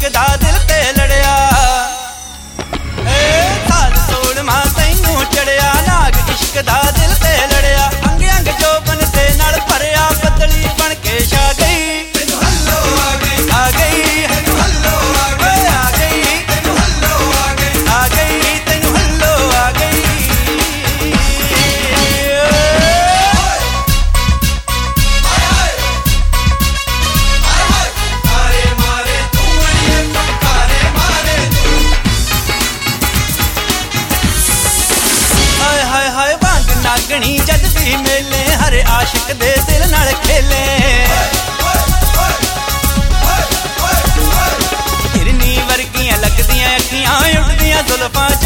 दा दिल ते लड़िया साल 16वां तैनू चढ़िया नाग इश्क दा दिल ते लड़िया अंग अंग जोबन दे नाल भरिया बदली बन के छा गई आ गई नागणी जद भी मेले हर आशिक दे दिल नाल खेले हिरनी वर्गियां लगदियां अखियां उड़दियां जुल्फां